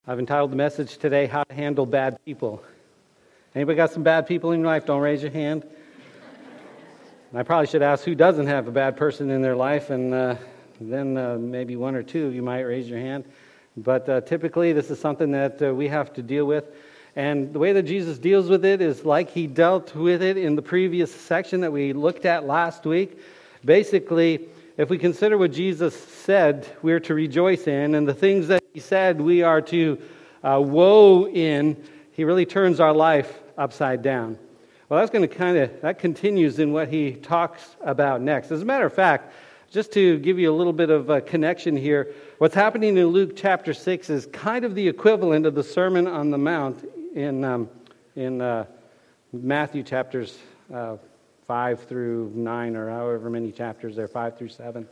I've entitled the message today, How to Handle Bad People. Anybody got some bad people in your life? Don't raise your hand. I probably should ask who doesn't have a bad person in their life, and then maybe one or two of you might raise your hand. But typically this is something that we have to deal with. And the way that Jesus deals with it is like he dealt with it in the previous section that we looked at last week. Basically, if we consider what Jesus said we're to rejoice in, and the things that he said we are to woe in, he really turns our life upside down. Well, that's going to that continues in what he talks about next. As a matter of fact, just to give you a little bit of a connection here, what's happening in Luke chapter 6 is kind of the equivalent of the Sermon on the Mount in Matthew chapters 5 through 9, or however many chapters there, 5 through 7.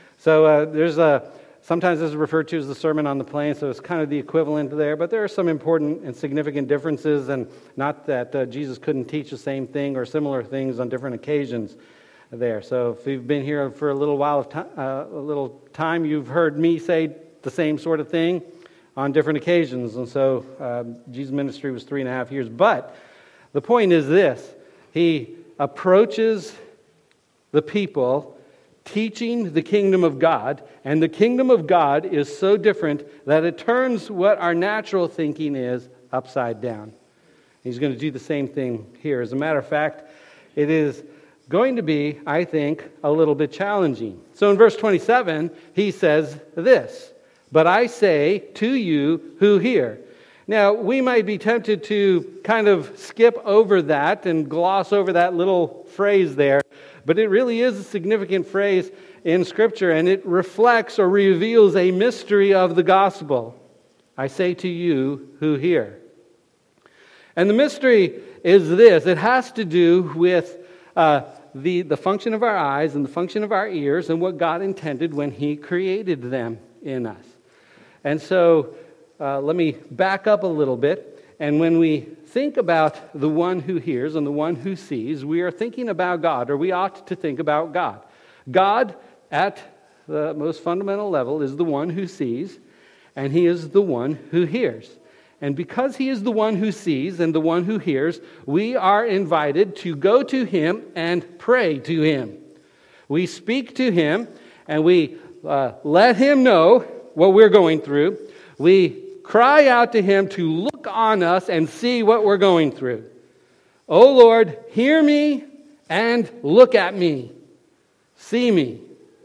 So sometimes this is referred to as the Sermon on the Plain, so it's kind of the equivalent there, but there are some important and significant differences, and not that Jesus couldn't teach the same thing or similar things on different occasions there. So if you've been here for a little time, you've heard me say the same sort of thing on different occasions, and so Jesus' ministry was 3.5 years. But the point is this: he approaches the people teaching the kingdom of God, and the kingdom of God is so different that it turns what our natural thinking is upside down. He's going to do the same thing here. As a matter of fact, it is going to be, I think, a little bit challenging. So in verse 27, he says this: "But I say to you who hear." Now, we might be tempted to kind of skip over that and gloss over that little phrase there, but it really is a significant phrase in Scripture, and it reflects or reveals a mystery of the gospel. I say to you who hear. And the mystery is this: it has to do with the function of our eyes and the function of our ears and what God intended when He created them in us. And so let me back up a little bit. And when we think about the one who hears and the one who sees, we are thinking about God, or we ought to think about God. God, at the most fundamental level, is the one who sees, and He is the one who hears. And because He is the one who sees and the one who hears, we are invited to go to Him and pray to Him. We speak to Him, and we let Him know what we're going through. We cry out to Him to look on us and see what we're going through. "Oh Lord, hear me and look at me. See me."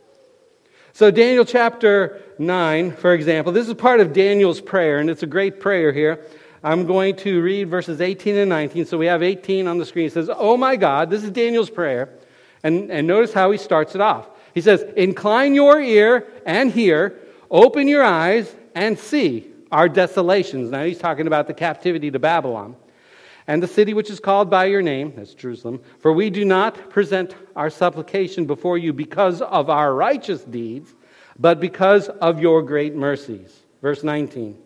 So Daniel chapter 9, for example, this is part of Daniel's prayer, and it's a great prayer here. I'm going to read verses 18 and 19. So we have 18 on the screen. It says, "Oh my God," this is Daniel's prayer, and notice how he starts it off. He says, "Incline your ear and hear, open your eyes and see our desolations." Now he's talking about the captivity to Babylon. "And the city which is called by your name," that's Jerusalem, "for we do not present our supplication before you because of our righteous deeds, but because of your great mercies." Verse 19.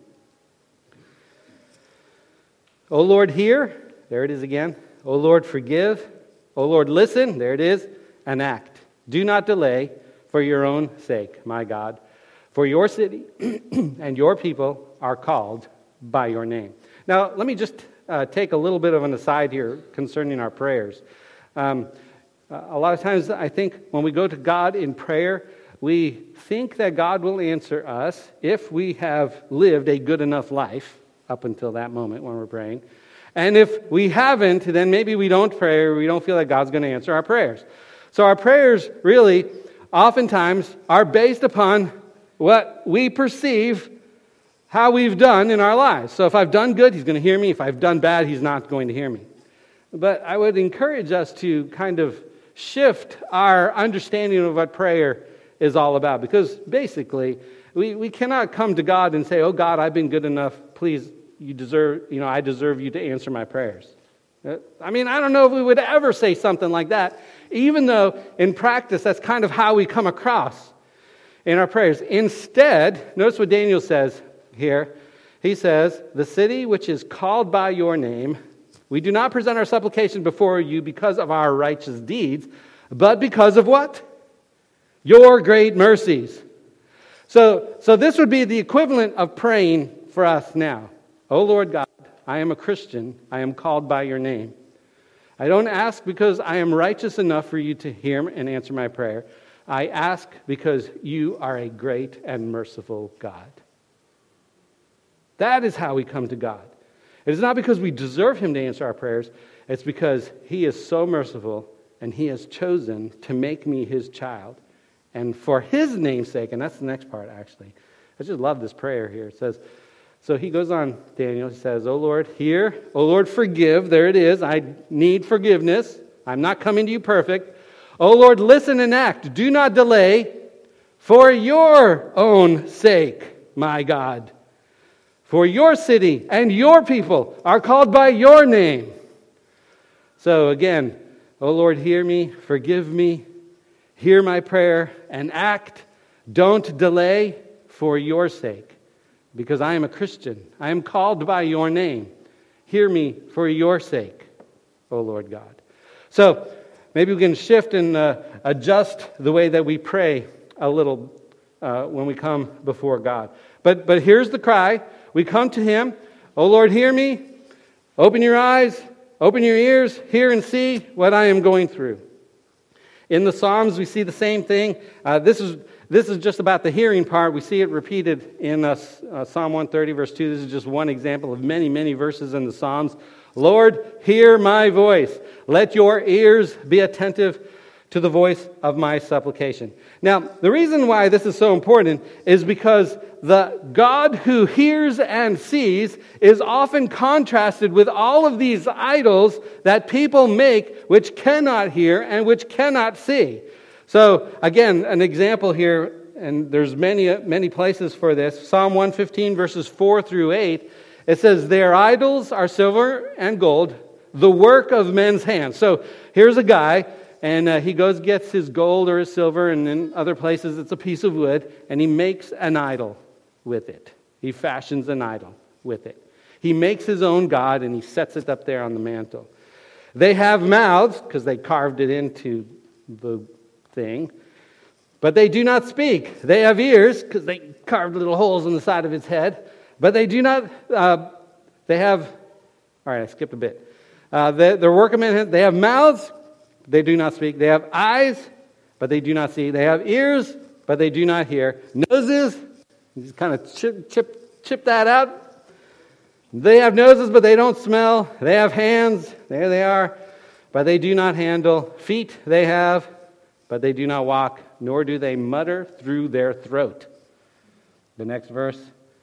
"O Lord, hear," there it is again. "O Lord, forgive. O Lord, listen," there it is, "and act. Do not delay for your own sake, my God. For your city and your people are called by your name." Now, let me just take a little bit of an aside here concerning our prayers. A lot of times I think when we go to God in prayer, we think that God will answer us if we have lived a good enough life up until that moment when we're praying. And if we haven't, then maybe we don't pray, or we don't feel that God's going to answer our prayers. So our prayers really oftentimes are based upon what we perceive how we've done in our lives. So if I've done good, He's going to hear me. If I've done bad, He's not going to hear me. But I would encourage us to kind of shift our understanding of what prayer is all about. Because basically, we cannot come to God and say, "Oh God, I've been good enough. Please, I deserve you to answer my prayers." I mean, I don't know if we would ever say something like that, even though in practice that's kind of how we come across in our prayers. Instead, notice what Daniel says here. He says, "The city which is called by your name, we do not present our supplication before you because of our righteous deeds, but because of" what? "Your great mercies." So this would be the equivalent of praying for us now. O Lord God, I am a Christian. I am called by your name. I don't ask because I am righteous enough for you to hear and answer my prayer. I ask because you are a great and merciful God. That is how we come to God. It is not because we deserve him to answer our prayers. It's because he is so merciful and he has chosen to make me his child. And for his name's sake, and that's the next part actually. I just love this prayer here. It says, so he goes on, Daniel, he says, O Lord, hear. O Lord, forgive. There it is. I need forgiveness. I'm not coming to you perfect. O Lord, listen and act. Do not delay. For your own sake, my God. For your city and your people are called by your name. So again, O Lord, hear me, forgive me, hear my prayer, and act. Don't delay for your sake, because I am a Christian. I am called by your name. Hear me for your sake, O Lord God. So maybe we can shift and adjust the way that we pray a little when we come before God. But here's the cry. We come to him. O Lord, hear me. Open your eyes. Open your ears. Hear and see what I am going through. In the Psalms, we see the same thing. This is just about the hearing part. We see it repeated in Psalm 130, verse 2. This is just one example of many, many verses in the Psalms. Lord, hear my voice. Let your ears be attentive to the voice of my supplication. Now, the reason why this is so important is because the God who hears and sees is often contrasted with all of these idols that people make which cannot hear and which cannot see. So, again, an example here, and there's many places for this. Psalm 115, verses 4 through 8, it says, their idols are silver and gold, the work of men's hands. So, here's a guy, and he goes gets his gold or his silver, and in other places it's a piece of wood, and he makes an idol with it. He fashions an idol with it. He makes his own god, and he sets it up there on the mantle. They have mouths, because they carved it into the thing, but they do not speak. They have ears, because they carved little holes in the side of his head, but they do not, they have, all right, I skipped a bit. Their work of men, they have mouths, they do not speak. They have eyes, but they do not see. They have ears, but they do not hear. Noses, just kind of chip that out. They have noses, but they don't smell. They have hands, there they are, but they do not handle. Feet they have, but they do not walk, nor do they mutter through their throat. The next verse.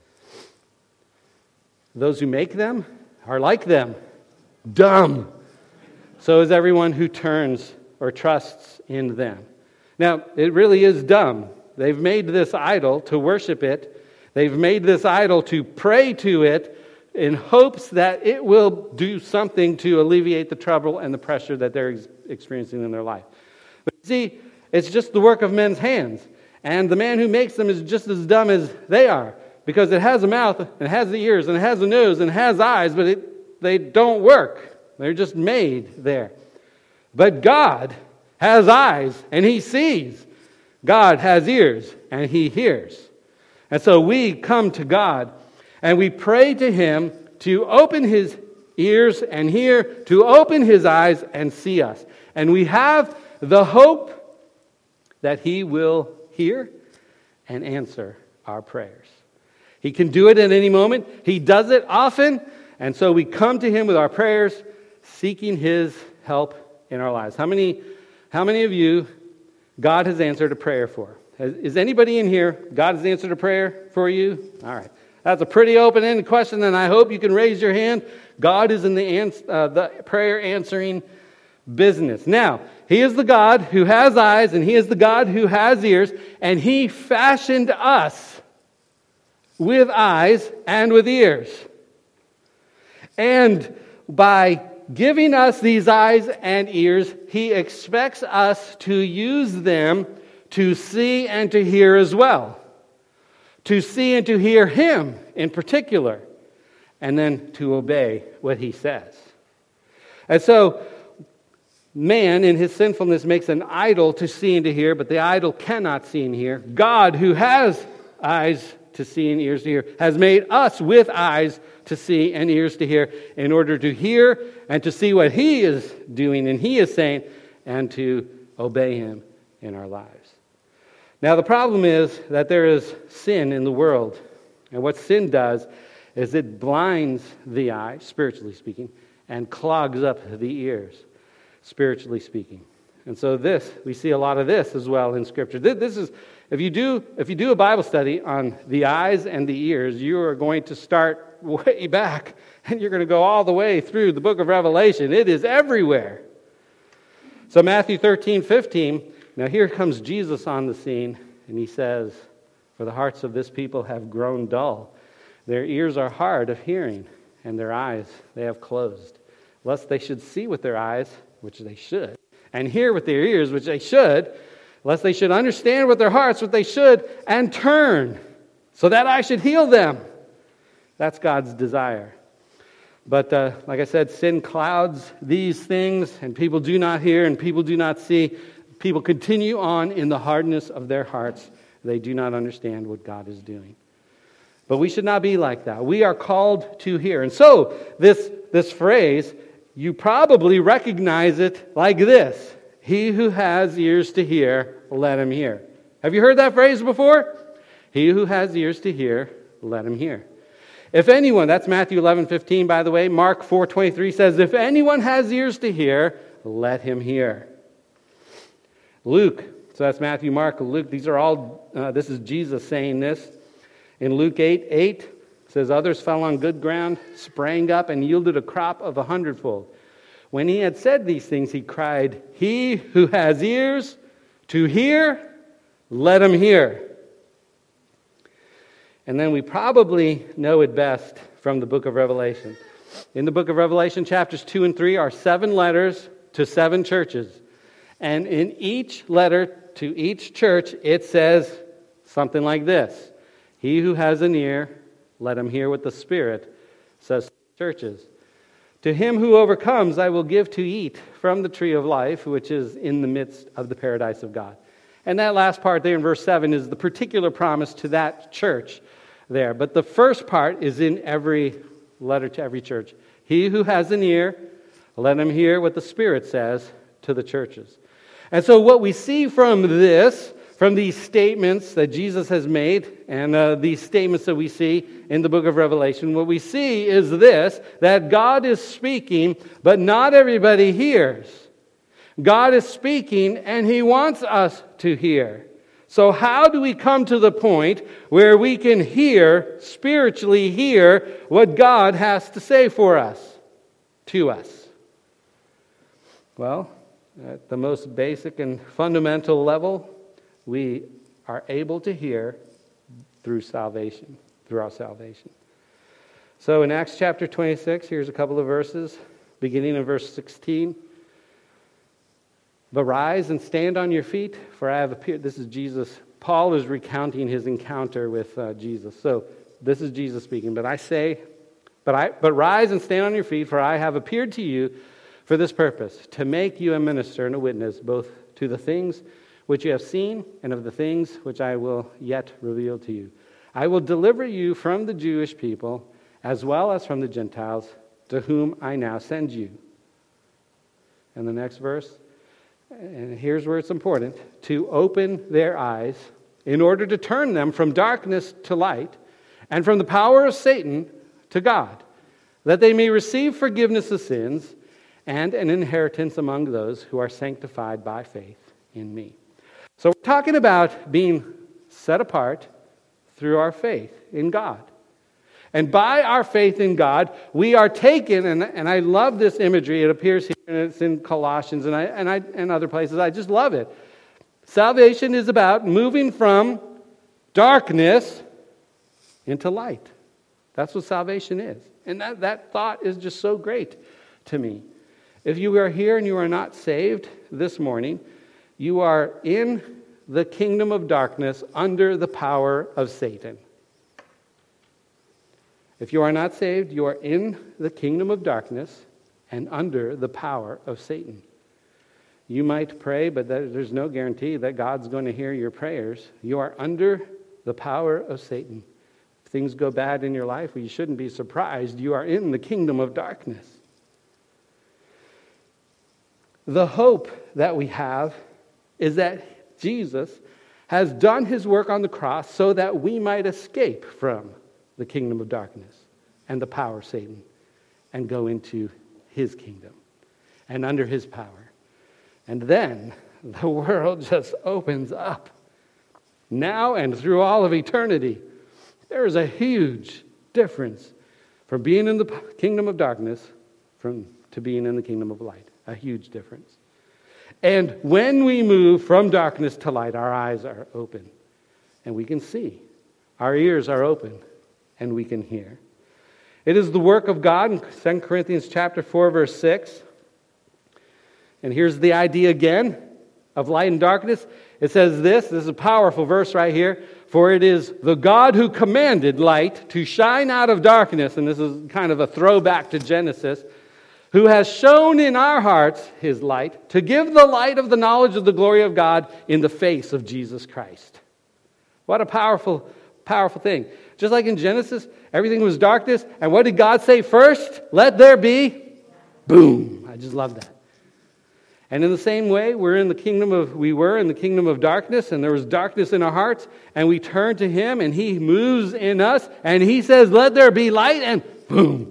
Those who make them are like them, dumb. So is everyone who turns or trusts in them. Now, it really is dumb. They've made this idol to worship it. They've made this idol to pray to it in hopes that it will do something to alleviate the trouble and the pressure that they're experiencing in their life. But see, it's just the work of men's hands. And the man who makes them is just as dumb as they are. Because it has a mouth, and it has the ears, and it has a nose, and it has eyes, but they don't work. They're just made there. But God has eyes, and he sees. God has ears, and he hears. And so we come to God, and we pray to him to open his ears and hear, to open his eyes and see us. And we have the hope that he will hear and answer our prayers. He can do it at any moment. He does it often. And so we come to him with our prayers, seeking his help in our lives. How many of you God has answered a prayer for? Is anybody in here God has answered a prayer for you? All right. That's a pretty open-ended question, and I hope you can raise your hand. God is in the prayer answering business. Now, he is the God who has eyes, and he is the God who has ears, and he fashioned us with eyes and with ears. And by giving us these eyes and ears, he expects us to use them to see and to hear as well. To see and to hear him in particular, and then to obey what he says. And so, man in his sinfulness makes an idol to see and to hear, but the idol cannot see and hear. God, who has eyes to see and ears to hear, has made us with eyes to see and ears to hear, in order to hear and to see what He is doing and He is saying, and to obey Him in our lives. Now, the problem is that there is sin in the world. And what sin does is it blinds the eye, spiritually speaking, and clogs up the ears, spiritually speaking. And so we see a lot of this as well in Scripture. This is, if you do a Bible study on the eyes and the ears, you are going to start way back, and you're going to go all the way through the book of Revelation. It is everywhere. So Matthew 13:15, now here comes Jesus on the scene, and He says, "For the hearts of this people have grown dull. Their ears are hard of hearing, and their eyes they have closed, lest they should see with their eyes," which they should, "and hear with their ears," which they should, "lest they should understand with their hearts," what they should, "and turn, so that I should heal them." That's God's desire. But like I said, sin clouds these things, and people do not hear, and people do not see. People continue on in the hardness of their hearts. They do not understand what God is doing. But we should not be like that. We are called to hear. And so, this phrase, you probably recognize it like this: "He who has ears to hear, let him hear." Have you heard that phrase before? He who has ears to hear, let him hear. If anyone, that's Matthew 11:15, by the way. Mark 4:23 says, "If anyone has ears to hear, let him hear." Luke, so that's Matthew, Mark, Luke. These are all, this is Jesus saying this. In Luke 8:8, it says, "Others fell on good ground, sprang up, and yielded a crop of 100-fold. When he had said these things, he cried, 'He who has ears to hear, let him hear.'" And then we probably know it best from the book of Revelation. In the book of Revelation, chapters 2 and 3 are 7 letters to 7 churches. And in each letter to each church, it says something like this: "He who has an ear, let him hear what the Spirit says to the churches. To him who overcomes, I will give to eat from the tree of life, which is in the midst of the paradise of God." And that last part there in verse 7 is the particular promise to that church there. But the first part is in every letter to every church. "He who has an ear, let him hear what the Spirit says to the churches." And so what we see from these statements that Jesus has made, and these statements that we see in the book of Revelation, what we see is this: that God is speaking, but not everybody hears. God is speaking, and He wants us to hear. So how do we come to the point where we can spiritually hear what God has to say for us, to us? Well, at the most basic and fundamental level, we are able to hear through salvation, through our salvation. So in Acts chapter 26, here's a couple of verses, beginning in verse 16. "But rise and stand on your feet, for I have appeared." This is Jesus. Paul is recounting his encounter with Jesus. So this is Jesus speaking. "But rise and stand on your feet, for I have appeared to you for this purpose, to make you a minister and a witness, both to the things which you have seen and of the things which I will yet reveal to you. I will deliver you from the Jewish people, as well as from the Gentiles, to whom I now send you." And the next verse, and here's where it's important: "To open their eyes, in order to turn them from darkness to light, and from the power of Satan to God, that they may receive forgiveness of sins and an inheritance among those who are sanctified by faith in me." So we're talking about being set apart through our faith in God. And by our faith in God, we are taken, and I love this imagery. It appears here, and it's in Colossians and other places. I just love it. Salvation is about moving from darkness into light. That's what salvation is. And that thought is just so great to me. If you are here and you are not saved this morning, you are in the kingdom of darkness under the power of Satan. If you are not saved, you are in the kingdom of darkness and under the power of Satan. You might pray, but there's no guarantee that God's going to hear your prayers. You are under the power of Satan. If things go bad in your life, well, you shouldn't be surprised. You are in the kingdom of darkness. The hope that we have is that Jesus has done his work on the cross so that we might escape from the kingdom of darkness and the power of Satan and go into his kingdom and under his power. And then the world just opens up. Now and through all of eternity, there is a huge difference from being in the kingdom of darkness to being in the kingdom of light. A huge difference. And when we move from darkness to light, our eyes are open and we can see. Our ears are open and we can hear. It is the work of God in 2 Corinthians chapter 4, verse 6. And here's the idea again of light and darkness. It says this is a powerful verse right here. For it is the God who commanded light to shine out of darkness, and this is kind of a throwback to Genesis, who has shown in our hearts his light, to give the light of the knowledge of the glory of God in the face of Jesus Christ. What a powerful, powerful thing. Just like in Genesis, everything was darkness, and what did God say first? Let there be. Boom. I just love that. And in the same way, we were in the kingdom of darkness, and there was darkness in our hearts, and we turn to him, and he moves in us, and he says, let there be light, and boom.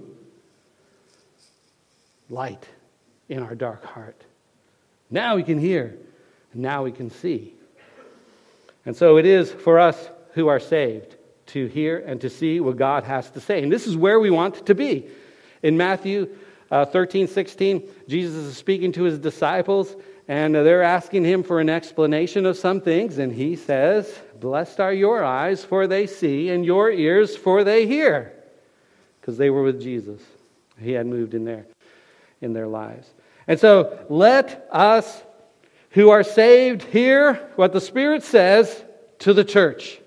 Light in our dark heart. Now we can hear, and now we can see. And so it is for us who are saved to hear and to see what God has to say. And this is where we want to be. In Matthew 13:16, Jesus is speaking to his disciples, and they're asking him for an explanation of some things, and he says, blessed are your eyes, for they see, and your ears, for they hear. Because they were with Jesus. He had moved in their lives. And so let us who are saved hear what the Spirit says to the church.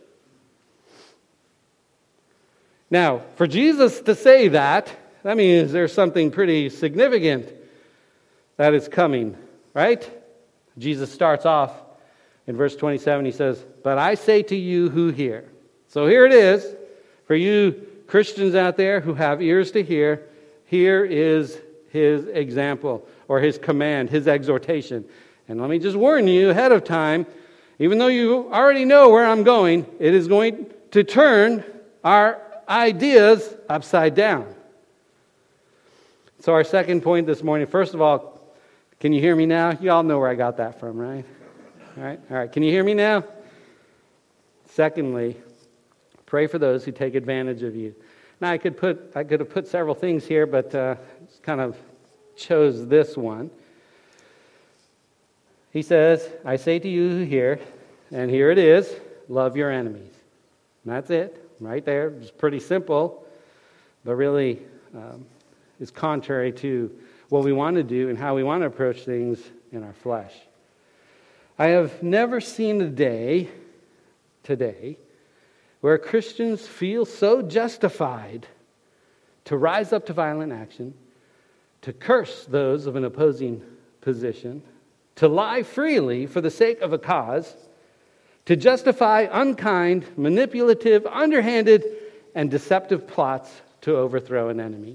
Now, for Jesus to say that means there's something pretty significant that is coming, right? Jesus starts off in verse 27. He says, but I say to you who hear. So here it is. For you Christians out there who have ears to hear, here is his example or his command, his exhortation. And let me just warn you ahead of time, even though you already know where I'm going, it is going to turn our ideas upside down. So our second point this morning, first of all, can you hear me now? You all know where I got that from, right? All right. Can you hear me now? Secondly, pray for those who take advantage of you. Now I could have put several things here, but kind of chose this one. He says, I say to you who hear, and here it is, love your enemies. And that's it, right there. It's pretty simple, but really is contrary to what we want to do and how we want to approach things in our flesh. I have never seen a day today where Christians feel so justified to rise up to violent action, to curse those of an opposing position, to lie freely for the sake of a cause, to justify unkind, manipulative, underhanded, and deceptive plots to overthrow an enemy.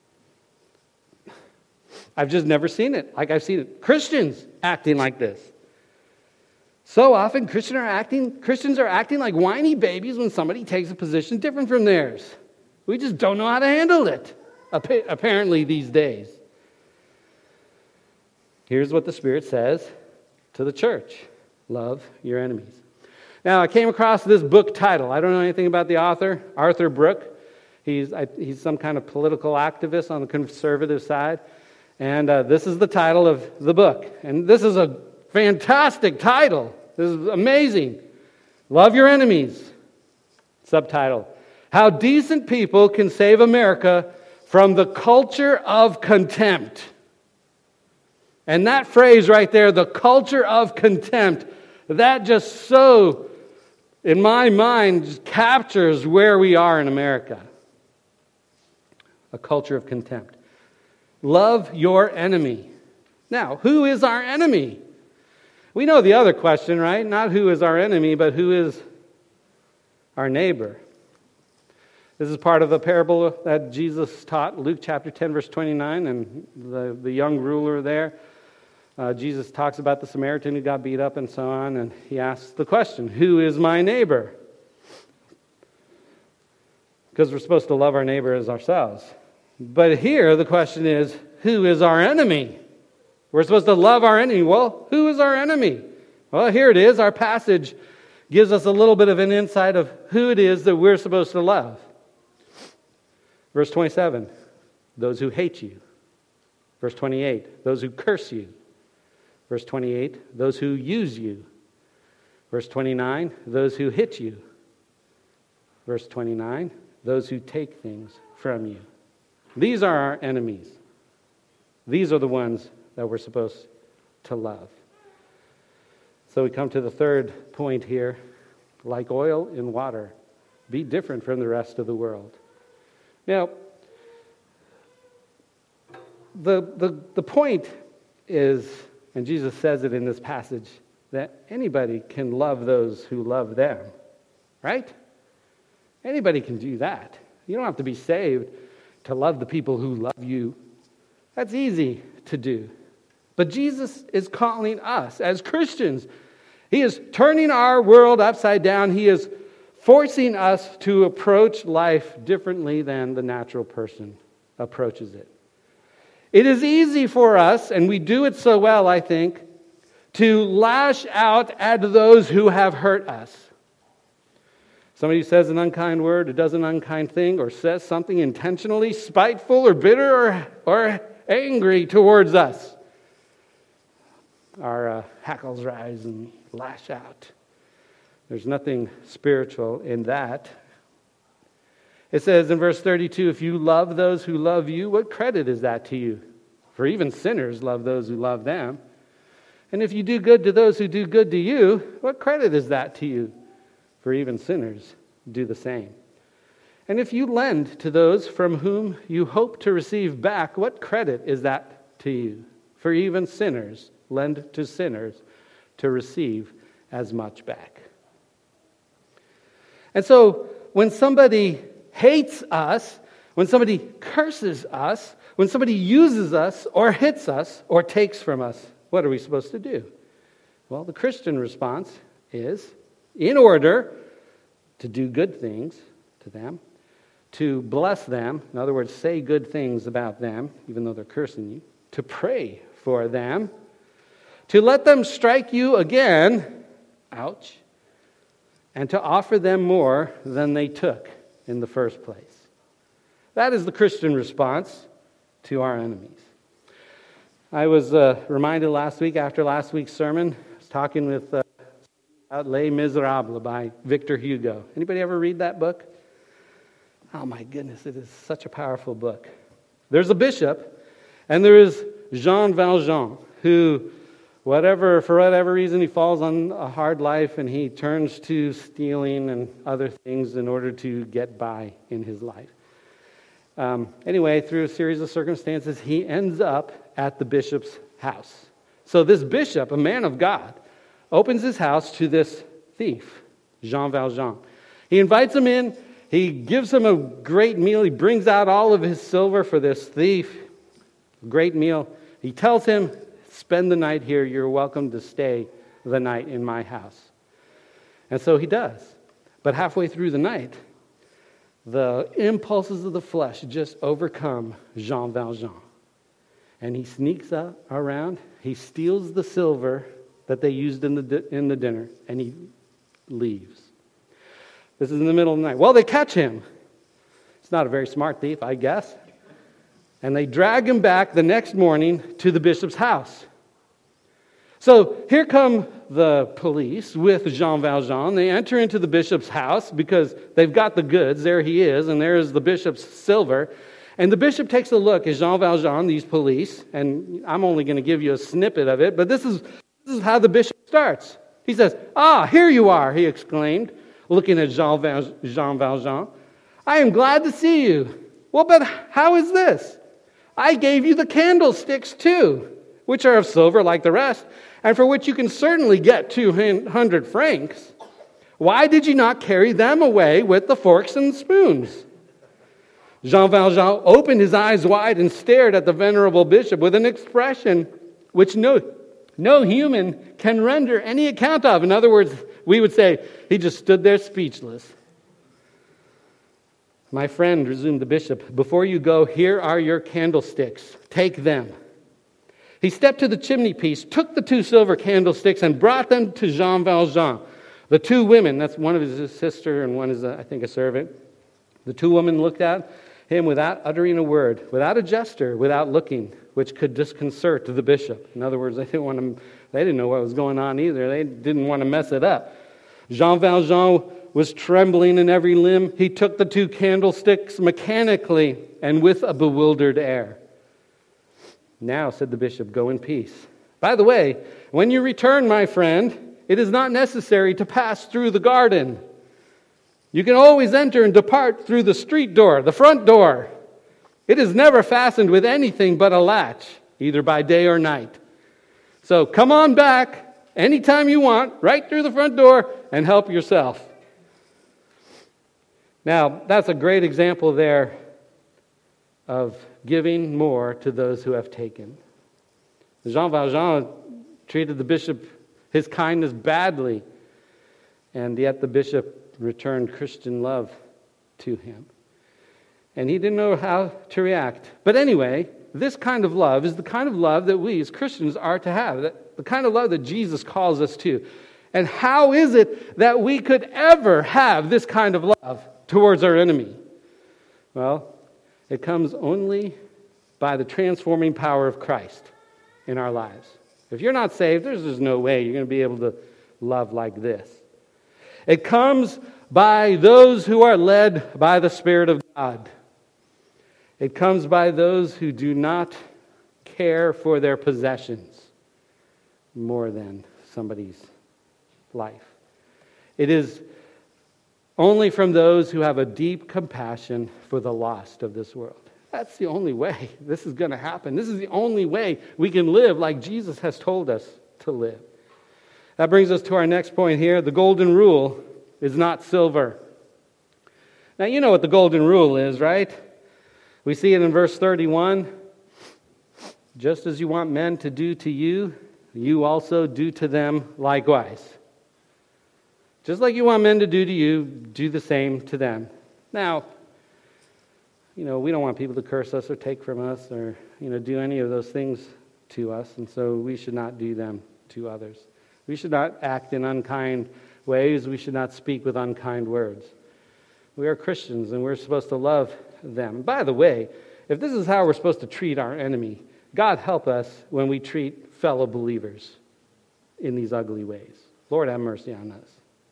I've just never seen it like I've seen it. Christians acting like this. So often Christians are acting like whiny babies when somebody takes a position different from theirs. We just don't know how to handle it, apparently these days. Here's what the Spirit says to the church. Love your enemies. Now, I came across this book title. I don't know anything about the author, Arthur Brooke. He's some kind of political activist on the conservative side. And this is the title of the book. And this is a fantastic title. This is amazing. Love your enemies. Subtitle: How Decent People Can Save America from the Culture of Contempt. And that phrase right there, the culture of contempt, that just so, in my mind, just captures where we are in America. A culture of contempt. Love your enemy. Now, who is our enemy? We know the other question, right? Not who is our enemy, but who is our neighbor. This is part of the parable that Jesus taught, Luke chapter 10, verse 29, and the young ruler there. Jesus talks about the Samaritan who got beat up and so on, and he asks the question, who is my neighbor? Because we're supposed to love our neighbor as ourselves. But here the question is, who is our enemy? We're supposed to love our enemy. Well, who is our enemy? Well, here it is. Our passage gives us a little bit of an insight of who it is that we're supposed to love. Verse 27, those who hate you. Verse 28, those who curse you. Verse 28, those who use you. Verse 29, those who hit you. Verse 29, those who take things from you. These are our enemies. These are the ones that we're supposed to love. So we come to the third point here. Like oil in water, be different from the rest of the world. Now, the point is, and Jesus says it in this passage, that anybody can love those who love them. Right? Anybody can do that. You don't have to be saved to love the people who love you. That's easy to do. But Jesus is calling us as Christians. He is turning our world upside down. He is forcing us to approach life differently than the natural person approaches it. It is easy for us, and we do it so well, I think, to lash out at those who have hurt us. Somebody who says an unkind word or does an unkind thing or says something intentionally spiteful or bitter or angry towards us. Our hackles rise and lash out. There's nothing spiritual in that. It says in verse 32, if you love those who love you, what credit is that to you? For even sinners love those who love them. And if you do good to those who do good to you, what credit is that to you? For even sinners do the same. And if you lend to those from whom you hope to receive back, what credit is that to you? For even sinners lend to sinners to receive as much back. And so when somebody hates us, when somebody curses us, when somebody uses us or hits us or takes from us, what are we supposed to do? Well, the Christian response is, in order to do good things to them, to bless them, in other words, say good things about them, even though they're cursing you, to pray for them, to let them strike you again, ouch, and to offer them more than they took in the first place. That is the Christian response to our enemies. I was reminded last week, after last week's sermon, I was talking with about Les Miserables by Victor Hugo. Anybody ever read that book? Oh my goodness, it is such a powerful book. There's a bishop, and there is Jean Valjean, who, for whatever reason, he falls on a hard life, and he turns to stealing and other things in order to get by in his life. Anyway, through a series of circumstances, he ends up at the bishop's house. So this bishop, a man of God, opens his house to this thief, Jean Valjean. He invites him in. He gives him a great meal. He brings out all of his silver for this thief. Great meal. He tells him, spend the night here. You're welcome to stay the night in my house. And so he does. But halfway through the night, the impulses of the flesh just overcome Jean Valjean. And he sneaks up around. He steals the silver that they used in the dinner, and he leaves. This is in the middle of the night. Well, they catch him. He's not a very smart thief, I guess. And they drag him back the next morning to the bishop's house. So here come the police with Jean Valjean. They enter into the bishop's house because they've got the goods. There he is, and there is the bishop's silver. And the bishop takes a look at Jean Valjean, these police, and I'm only going to give you a snippet of it, but this is how the bishop starts. He says, here you are, he exclaimed, looking at Jean Valjean. I am glad to see you. Well, but how is this? I gave you the candlesticks too, which are of silver like the rest, and for which you can certainly get 200 francs. Why did you not carry them away with the forks and spoons? Jean Valjean opened his eyes wide and stared at the venerable bishop with an expression which no human can render any account of. In other words, we would say, he just stood there speechless. "My friend," resumed the bishop, "before you go, here are your candlesticks. Take them." He stepped to the chimney piece, took the 2 silver candlesticks, and brought them to Jean Valjean. The 2 women, that's one of his sister and one is, I think, a servant. The 2 women looked at him without uttering a word, without a gesture, without looking, which could disconcert the bishop. In other words, they didn't know what was going on either. They didn't want to mess it up. Jean Valjean was trembling in every limb. He took the 2 candlesticks mechanically and with a bewildered air. "Now," said the bishop, "go in peace. By the way, when you return, my friend, it is not necessary to pass through the garden. You can always enter and depart through the street door, the front door. It is never fastened with anything but a latch, either by day or night. So come on back anytime you want, right through the front door, and help yourself." Now, that's a great example there of giving more to those who have taken. Jean Valjean treated the bishop, his kindness, badly, and yet the bishop returned Christian love to him. And he didn't know how to react. But anyway, this kind of love is the kind of love that we as Christians are to have, the kind of love that Jesus calls us to. And how is it that we could ever have this kind of love towards our enemy? Well, it comes only by the transforming power of Christ in our lives. If you're not saved, there's just no way you're going to be able to love like this. It comes by those who are led by the Spirit of God. It comes by those who do not care for their possessions more than somebody's life. It is only from those who have a deep compassion for the lost of this world. That's the only way this is going to happen. This is the only way we can live like Jesus has told us to live. That brings us to our next point here. The golden rule is not silver. Now, you know what the golden rule is, right? We see it in verse 31. "Just as you want men to do to you, you also do to them likewise." Just like you want men to do to you, do the same to them. Now, we don't want people to curse us or take from us or, do any of those things to us. And so we should not do them to others. We should not act in unkind ways. We should not speak with unkind words. We are Christians and we're supposed to love them. By the way, if this is how we're supposed to treat our enemy, God help us when we treat fellow believers in these ugly ways. Lord, have mercy on us.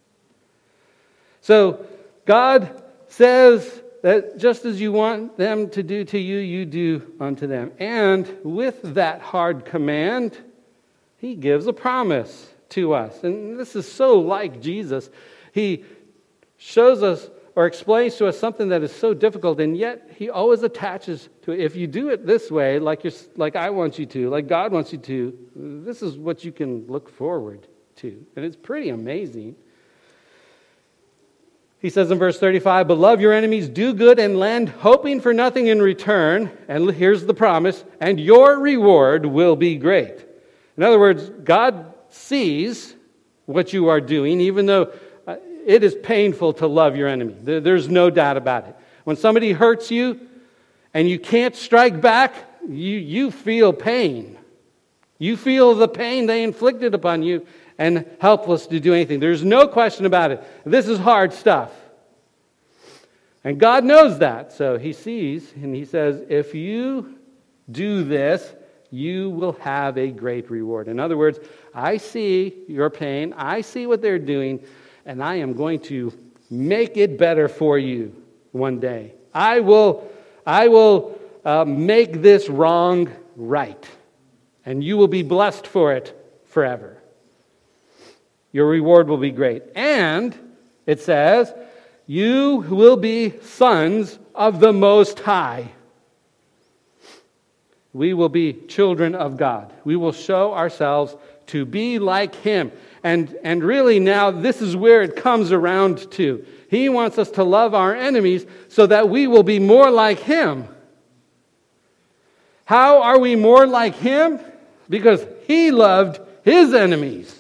So God says that just as you want them to do to you, you do unto them. And with that hard command, He gives a promise to us. And this is so like Jesus. He shows us or explains to us something that is so difficult, and yet He always attaches to it. If you do it this way, like I want you to, like God wants you to, this is what you can look forward to. And it's pretty amazing. He says in verse 35, "But love your enemies, do good and lend, hoping for nothing in return." And here's the promise, "And your reward will be great." In other words, God sees what you are doing, even though it is painful to love your enemy. There's no doubt about it. When somebody hurts you and you can't strike back, you feel pain. You feel the pain they inflicted upon you and helpless to do anything. There's no question about it. This is hard stuff. And God knows that. So He sees and He says, if you do this, you will have a great reward. In other words, I see your pain. I see what they're doing. And I am going to make it better for you one day. I will make this wrong right. And you will be blessed for it forever. Your reward will be great. And it says, you will be sons of the Most High. We will be children of God. We will show ourselves to be like him. And really now this is where it comes around to. He wants us to love our enemies so that we will be more like him. How are we more like him? Because he loved his enemies.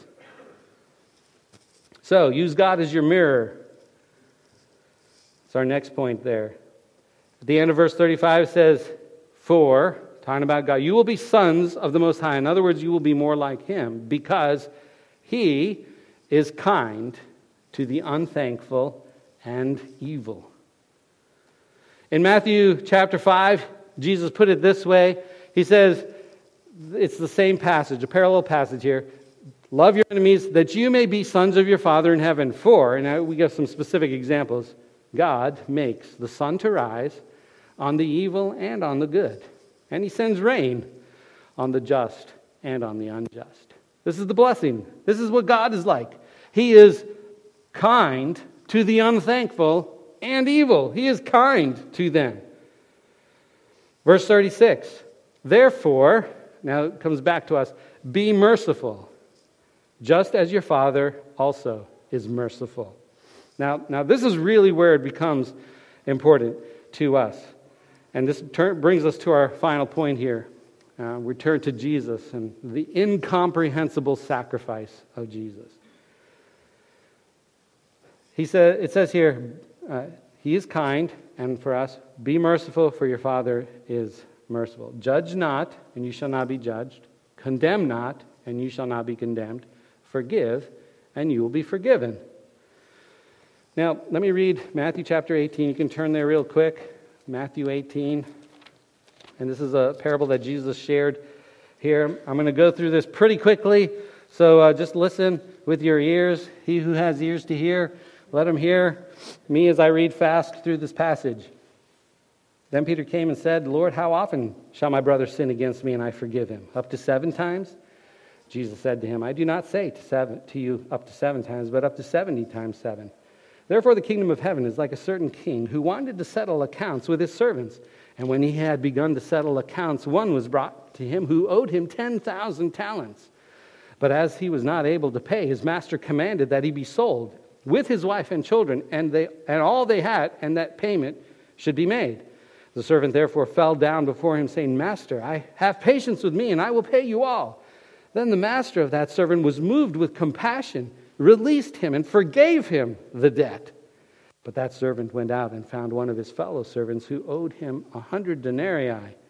So, use God as your mirror. That's our next point there. At the end of verse 35 says, for, talking about God, you will be sons of the Most High. In other words, you will be more like him because he is kind to the unthankful and evil. In Matthew chapter 5, Jesus put it this way. He says, it's the same passage, a parallel passage here. Love your enemies that you may be sons of your Father in heaven. For, and now we give some specific examples, God makes the sun to rise on the evil and on the good. And he sends rain on the just and on the unjust. This is the blessing. This is what God is like. He is kind to the unthankful and evil. He is kind to them. Verse 36. Therefore, now it comes back to us, be merciful, just as your Father also is merciful. Now this is really where it becomes important to us. And this brings us to our final point here. We turn to Jesus and the incomprehensible sacrifice of Jesus. It says here, he is kind, and for us, be merciful, for your Father is merciful. Judge not, and you shall not be judged. Condemn not, and you shall not be condemned. Forgive, and you will be forgiven. Now, let me read Matthew chapter 18. You can turn there real quick. Matthew 18. And this is a parable that Jesus shared here. I'm going to go through this pretty quickly, so just listen with your ears. He who has ears to hear, let him hear me as I read fast through this passage. Then Peter came and said, Lord, how often shall my brother sin against me and I forgive him? Up to 7 times? Jesus said to him, I do not say to you up to 7 times, but up to 70 times 7. Therefore the kingdom of heaven is like a certain king who wanted to settle accounts with his servants. And when he had begun to settle accounts, one was brought to him who owed him 10,000 talents. But as he was not able to pay, his master commanded that he be sold with his wife and children and all they had, and that payment should be made. The servant therefore fell down before him, saying, Master, I have patience with me, and I will pay you all. Then the master of that servant was moved with compassion, released him, and forgave him the debt. But that servant went out and found one of his fellow servants who owed him 100 denarii.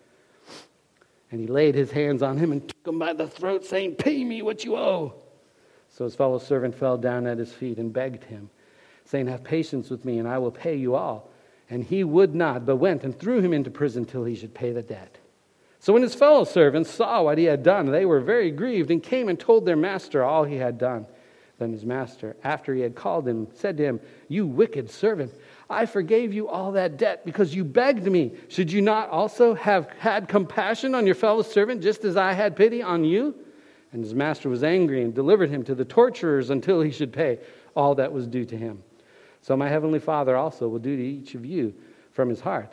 And he laid his hands on him and took him by the throat, saying, Pay me what you owe. So his fellow servant fell down at his feet and begged him, saying, Have patience with me, and I will pay you all. And he would not, but went and threw him into prison till he should pay the debt. So when his fellow servants saw what he had done, they were very grieved and came and told their master all he had done. Then his master, after he had called him, said to him, You wicked servant, I forgave you all that debt because you begged me. Should you not also have had compassion on your fellow servant, just as I had pity on you? And his master was angry and delivered him to the torturers until he should pay all that was due to him. So my heavenly Father also will do to each of you from his heart,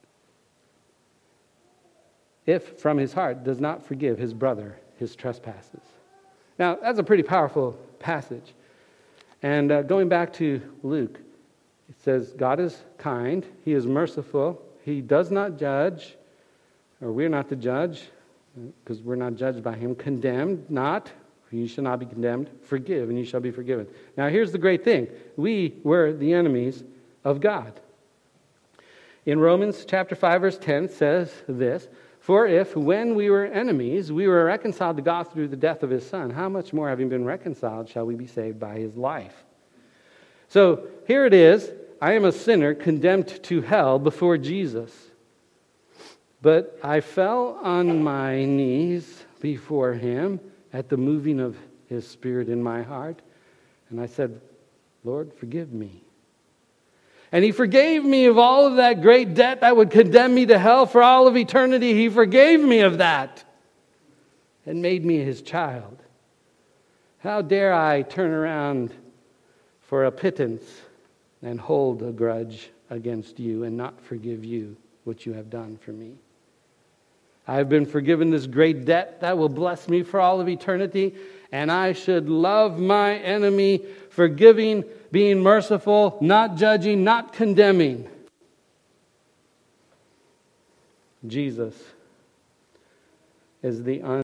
if from his heart does not forgive his brother his trespasses. Now, that's a pretty powerful passage. And going back to Luke, it says, God is kind, he is merciful, he does not judge, or we're not to judge, because we're not judged by him. Condemn not, you shall not be condemned. Forgive, and you shall be forgiven. Now, here's the great thing. We were the enemies of God. In Romans chapter 5, verse 10 says this, For if, when we were enemies, we were reconciled to God through the death of his Son, how much more, having been reconciled, shall we be saved by his life? So, here it is. I am a sinner condemned to hell before Jesus. But I fell on my knees before him at the moving of his Spirit in my heart. And I said, Lord, forgive me. And he forgave me of all of that great debt that would condemn me to hell for all of eternity. He forgave me of that and made me his child. How dare I turn around for a pittance and hold a grudge against you and not forgive you what you have done for me? I've been forgiven this great debt that will bless me for all of eternity, and I should love my enemy, forgiving, being merciful, not judging, not condemning. Jesus is the